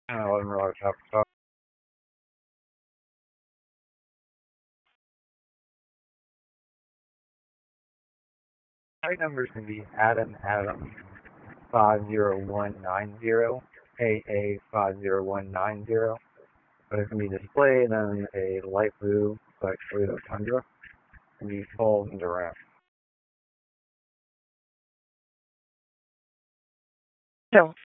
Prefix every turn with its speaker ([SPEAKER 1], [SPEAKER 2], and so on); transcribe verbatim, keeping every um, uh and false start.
[SPEAKER 1] I don't know what I'm talking. My numbers can be Adam Adam five zero one nine zero A A five zero one nine zero, but it can be displayed in a light blue like Toyota Tundra and be sold in Durant.
[SPEAKER 2] So